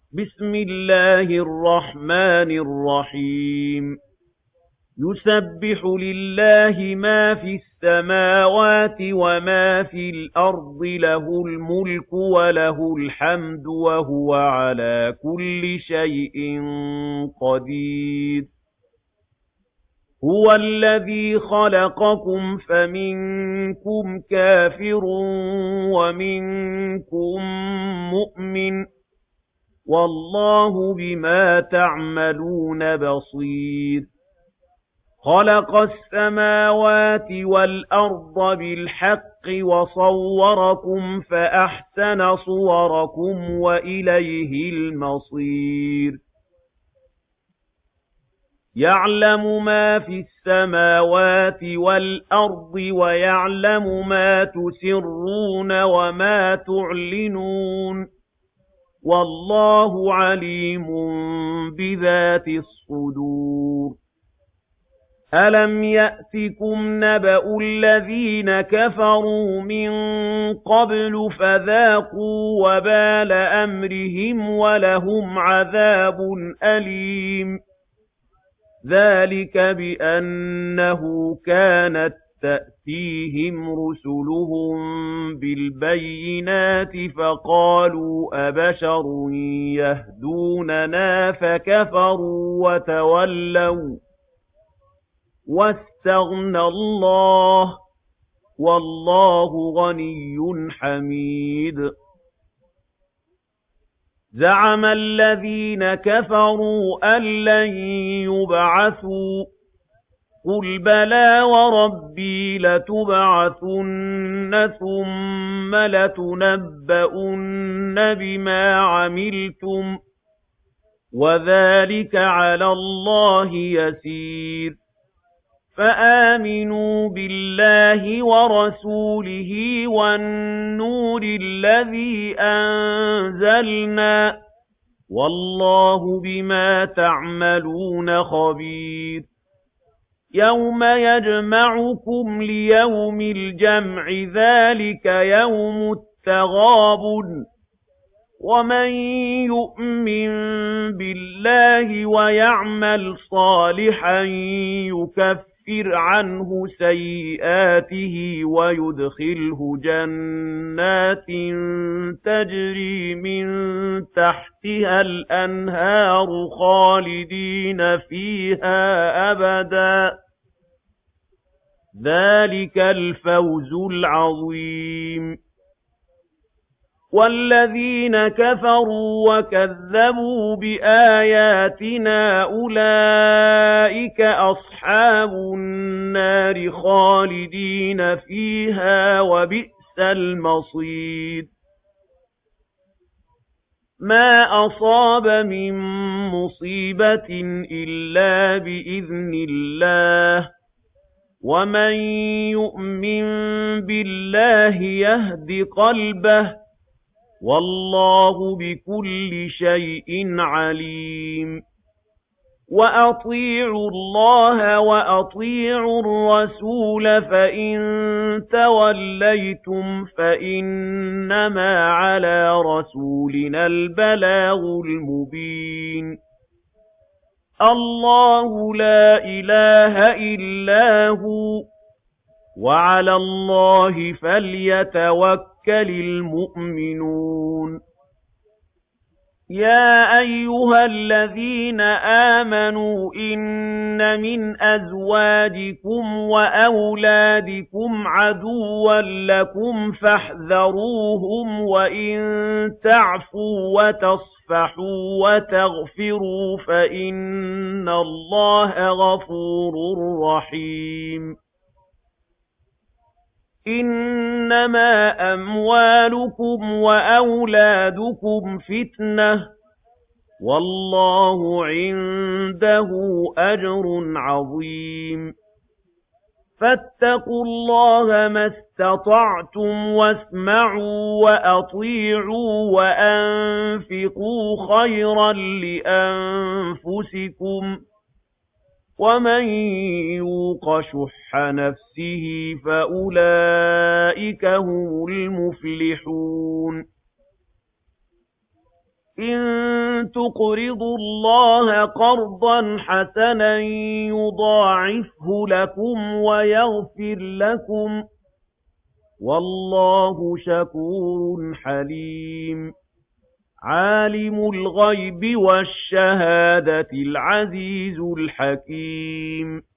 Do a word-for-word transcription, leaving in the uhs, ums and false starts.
بسم الله الرحمن الرحيم يسبح لله ما في السماوات وما في الأرض له الملك وله الحمد وهو على كل شيء قدير هو الذي خلقكم فمنكم كافر ومنكم مؤمن والله بما تعملون بصير خلق السماوات والأرض بالحق وصوركم فأحسن صوركم وإليه المصير يعلم ما في السماوات والأرض ويعلم ما تسرون وما تعلنون والله عليم بذات الصدور ألم يأتكم نبأ الذين كفروا من قبل فذاقوا وبال أمرهم ولهم عذاب أليم ذلك بأنه كانت تأتيهم رسلهم بالبينات فقالوا أبشر يهدوننا فكفروا وتولوا واستغنى الله والله غني حميد زعم الذين كفروا أن لن يبعثوا قل بلى وربي لتبعثن ثم لتنبؤن بما عملتم وذلك على الله يسير فآمنوا بالله ورسوله والنور الذي أنزلنا والله بما تعملون خبير يوم يجمعكم ليوم الجمع ذلك يوم التغابن ومن يؤمن بالله ويعمل صالحا يكفر عنه سيئاته ويدخله جنات تجري من تحتها الأنهار خالدين فيها أبدا ذلك الفوز العظيم والذين كفروا وكذبوا بآياتنا أولئك أصحاب النار خالدين فيها وبئس المصير ما أصاب من مصيبة إلا بإذن الله ومن يؤمن بالله يهد قلبه والله بكل شيء عليم وأطيعوا الله وأطيعوا الرسول فإن توليتم فإنما على رسولنا البلاغ المبين الله لا إله إلا هو وعلى الله فليتوكل المؤمنون يا أيها الذين آمنوا إن من أزواجكم وأولادكم عدوا لكم فاحذروهم وإن تعفوا وتصفحوا وتغفروا فإن الله غفور رحيم إنما أموالكم وأولادكم فتنة والله عنده أجر عظيم فاتقوا الله ما استطعتم واسمعوا وأطيعوا وأنفقوا خيرا لأنفسكم ومن يوق شح نفسه فأولئك هم المفلحون إن تُقْرِضُوا اللَّهَ قَرْضًا حَسَنًا يُضَاعِفْهُ لَكُمْ وَيَغْفِرْ لَكُمْ ۚ وَاللَّهُ شَكُورٌ حَلِيمٌ عَالِمُ الْغَيْبِ وَالشَّهَادَةِ الْعَزِيزُ الْحَكِيمُ